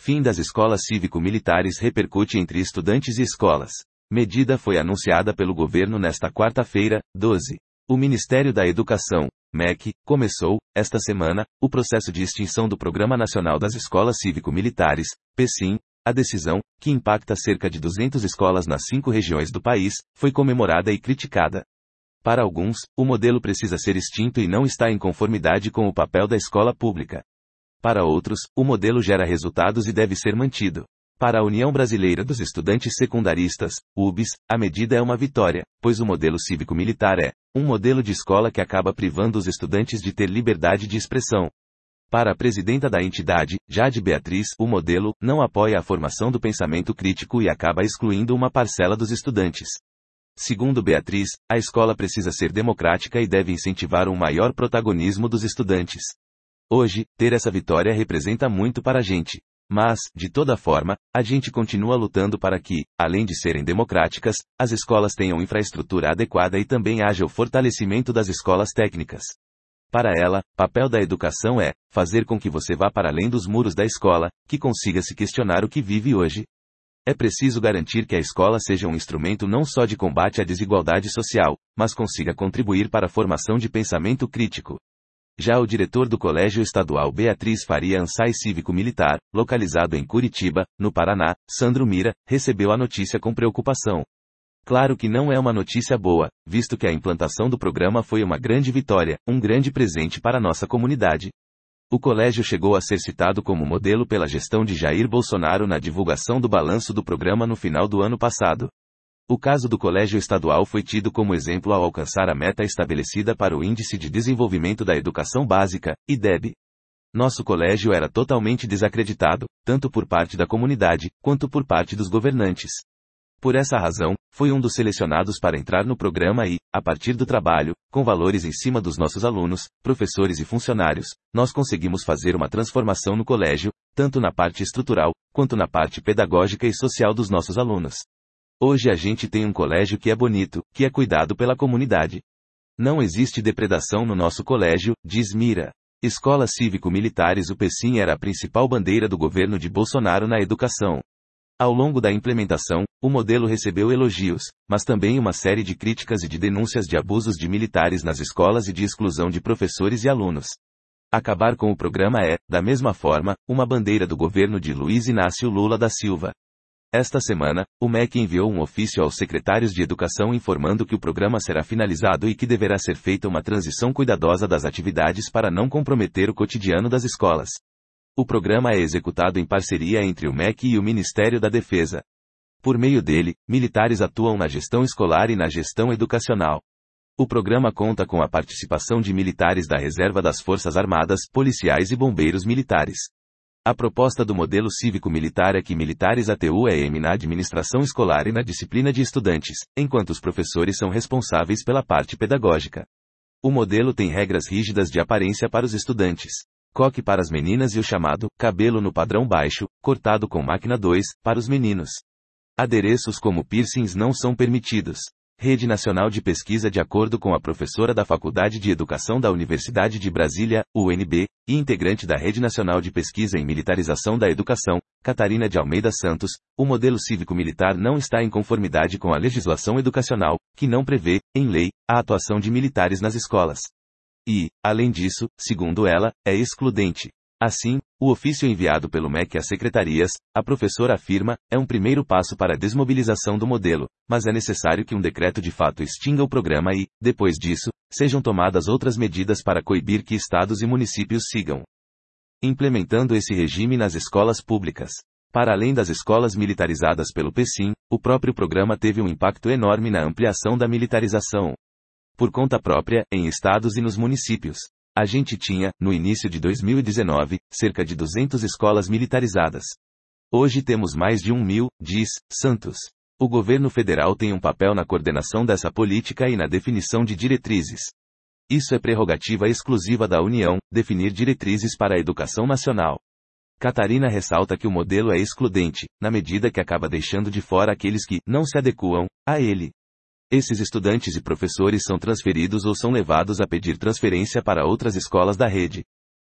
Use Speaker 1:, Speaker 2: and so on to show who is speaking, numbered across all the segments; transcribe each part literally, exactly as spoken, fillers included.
Speaker 1: Fim das escolas cívico-militares repercute entre estudantes e escolas. Medida foi anunciada pelo governo nesta quarta-feira, doze. O Ministério da Educação, M E C, começou, esta semana, o processo de extinção do Programa Nacional das Escolas Cívico-Militares, PECIM. A decisão, que impacta cerca de duzentas escolas nas cinco regiões do país, foi comemorada e criticada. Para alguns, o modelo precisa ser extinto e não está em conformidade com o papel da escola pública. Para outros, o modelo gera resultados e deve ser mantido. Para a União Brasileira dos Estudantes Secundaristas, U B S, a medida é uma vitória, pois o modelo cívico-militar é um modelo de escola que acaba privando os estudantes de ter liberdade de expressão. Para a presidenta da entidade, Jade Beatriz, o modelo não apoia a formação do pensamento crítico e acaba excluindo uma parcela dos estudantes. Segundo Beatriz, a escola precisa ser democrática e deve incentivar um maior protagonismo dos estudantes. Hoje, ter essa vitória representa muito para a gente. Mas, de toda forma, a gente continua lutando para que, além de serem democráticas, as escolas tenham infraestrutura adequada e também haja o fortalecimento das escolas técnicas. Para ela, papel da educação é fazer com que você vá para além dos muros da escola, que consiga se questionar o que vive hoje. É preciso garantir que a escola seja um instrumento não só de combate à desigualdade social, mas consiga contribuir para a formação de pensamento crítico. Já o diretor do Colégio Estadual Beatriz Faria Ansai Cívico-Militar, localizado em Curitiba, no Paraná, Sandro Mira, recebeu a notícia com preocupação. Claro que não é uma notícia boa, visto que a implantação do programa foi uma grande vitória, um grande presente para nossa comunidade. O colégio chegou a ser citado como modelo pela gestão de Jair Bolsonaro na divulgação do balanço do programa no final do ano passado. O caso do colégio estadual foi tido como exemplo ao alcançar a meta estabelecida para o Índice de Desenvolvimento da Educação Básica, I D E B. Nosso colégio era totalmente desacreditado, tanto por parte da comunidade, quanto por parte dos governantes. Por essa razão, foi um dos selecionados para entrar no programa e, a partir do trabalho, com valores em cima dos nossos alunos, professores e funcionários, nós conseguimos fazer uma transformação no colégio, tanto na parte estrutural, quanto na parte pedagógica e social dos nossos alunos. Hoje a gente tem um colégio que é bonito, que é cuidado pela comunidade. Não existe depredação no nosso colégio, diz Mira. Escolas Cívico-Militares. O PECIM era a principal bandeira do governo de Bolsonaro na educação. Ao longo da implementação, o modelo recebeu elogios, mas também uma série de críticas e de denúncias de abusos de militares nas escolas e de exclusão de professores e alunos. Acabar com o programa é, da mesma forma, uma bandeira do governo de Luiz Inácio Lula da Silva. Esta semana, o M E C enviou um ofício aos secretários de educação informando que o programa será finalizado e que deverá ser feita uma transição cuidadosa das atividades para não comprometer o cotidiano das escolas. O programa é executado em parceria entre o M E C e o Ministério da Defesa. Por meio dele, militares atuam na gestão escolar e na gestão educacional. O programa conta com a participação de militares da Reserva das Forças Armadas, policiais e bombeiros militares. A proposta do modelo cívico-militar é que militares atuem na administração escolar e na disciplina de estudantes, enquanto os professores são responsáveis pela parte pedagógica. O modelo tem regras rígidas de aparência para os estudantes. Coque para as meninas e o chamado cabelo no padrão baixo, cortado com máquina dois, para os meninos. Adereços como piercings não são permitidos. Rede Nacional de Pesquisa. De acordo com a professora da Faculdade de Educação da Universidade de Brasília, U N B, e integrante da Rede Nacional de Pesquisa em Militarização da Educação, Catarina de Almeida Santos, o modelo cívico-militar não está em conformidade com a legislação educacional, que não prevê, em lei, a atuação de militares nas escolas. E, além disso, segundo ela, é excludente. Assim, o ofício enviado pelo M E C às secretarias, a professora afirma, é um primeiro passo para a desmobilização do modelo, mas é necessário que um decreto de fato extinga o programa e, depois disso, sejam tomadas outras medidas para coibir que estados e municípios sigam implementando esse regime nas escolas públicas. Para além das escolas militarizadas pelo PECIM, o próprio programa teve um impacto enorme na ampliação da militarização. Por conta própria, em estados e nos municípios. A gente tinha, no início de dois mil e dezenove, cerca de duzentas escolas militarizadas. Hoje temos mais de um mil, diz Santos. O governo federal tem um papel na coordenação dessa política e na definição de diretrizes. Isso é prerrogativa exclusiva da União, definir diretrizes para a educação nacional. Catarina ressalta que o modelo é excludente, na medida que acaba deixando de fora aqueles que não se adequam a ele. Esses estudantes e professores são transferidos ou são levados a pedir transferência para outras escolas da rede.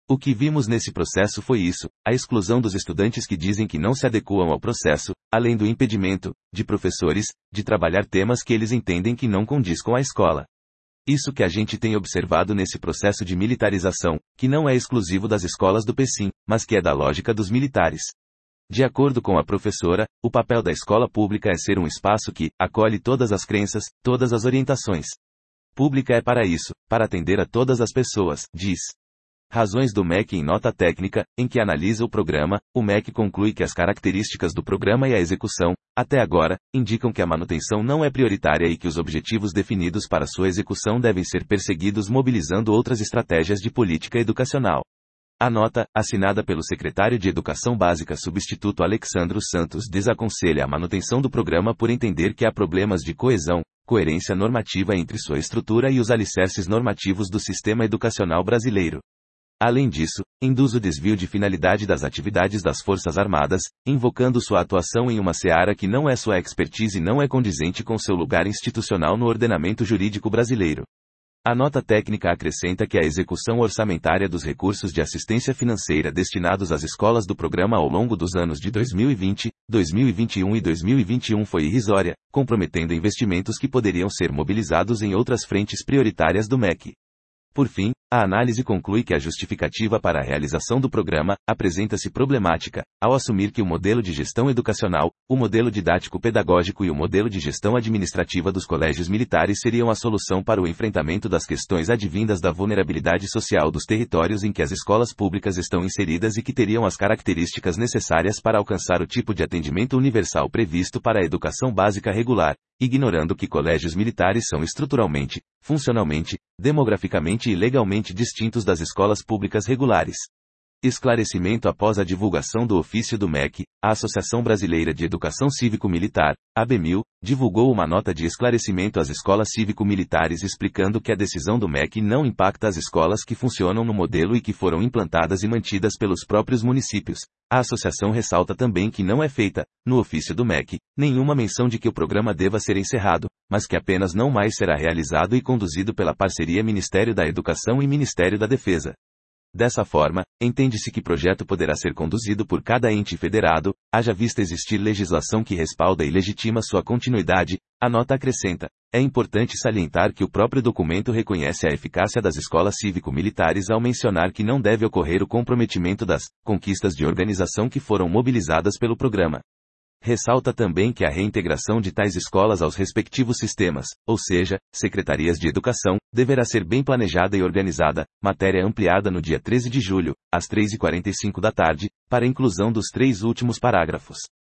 Speaker 1: O que vimos nesse processo foi isso, a exclusão dos estudantes que dizem que não se adequam ao processo, além do impedimento, de professores, de trabalhar temas que eles entendem que não condiz com a escola. Isso que a gente tem observado nesse processo de militarização, que não é exclusivo das escolas do PECIM, mas que é da lógica dos militares. De acordo com a professora, o papel da escola pública é ser um espaço que acolhe todas as crenças, todas as orientações. Pública é para isso, para atender a todas as pessoas, diz. Razões do M E C. Em nota técnica, em que analisa o programa, o M E C conclui que as características do programa e a execução, até agora, indicam que a manutenção não é prioritária e que os objetivos definidos para sua execução devem ser perseguidos mobilizando outras estratégias de política educacional. A nota, assinada pelo secretário de Educação Básica substituto Alexandro Santos, desaconselha a manutenção do programa por entender que há problemas de coesão, coerência normativa entre sua estrutura e os alicerces normativos do sistema educacional brasileiro. Além disso, induz o desvio de finalidade das atividades das Forças Armadas, invocando sua atuação em uma seara que não é sua expertise e não é condizente com seu lugar institucional no ordenamento jurídico brasileiro. A nota técnica acrescenta que a execução orçamentária dos recursos de assistência financeira destinados às escolas do programa ao longo dos anos de dois mil e vinte, dois mil e vinte e um e dois mil e vinte e um foi irrisória, comprometendo investimentos que poderiam ser mobilizados em outras frentes prioritárias do M E C. Por fim, a análise conclui que a justificativa para a realização do programa apresenta-se problemática, ao assumir que o modelo de gestão educacional, o modelo didático-pedagógico e o modelo de gestão administrativa dos colégios militares seriam a solução para o enfrentamento das questões advindas da vulnerabilidade social dos territórios em que as escolas públicas estão inseridas e que teriam as características necessárias para alcançar o tipo de atendimento universal previsto para a educação básica regular, ignorando que colégios militares são estruturalmente, funcionalmente, demograficamente e legalmente distintos das escolas públicas regulares. Esclarecimento após a divulgação do ofício do M E C, a Associação Brasileira de Educação Cívico-Militar, A B M I L, divulgou uma nota de esclarecimento às escolas cívico-militares explicando que a decisão do M E C não impacta as escolas que funcionam no modelo e que foram implantadas e mantidas pelos próprios municípios. A associação ressalta também que não é feita, no ofício do M E C, nenhuma menção de que o programa deva ser encerrado, mas que apenas não mais será realizado e conduzido pela parceria Ministério da Educação e Ministério da Defesa. Dessa forma, entende-se que o projeto poderá ser conduzido por cada ente federado, haja vista existir legislação que respalda e legitima sua continuidade. A nota acrescenta: é importante salientar que o próprio documento reconhece a eficácia das escolas cívico-militares ao mencionar que não deve ocorrer o comprometimento das conquistas de organização que foram mobilizadas pelo programa. Ressalta também que a reintegração de tais escolas aos respectivos sistemas, ou seja, secretarias de educação, deverá ser bem planejada e organizada, matéria ampliada no dia treze de julho, às três e quarenta e cinco da tarde, para inclusão dos três últimos parágrafos.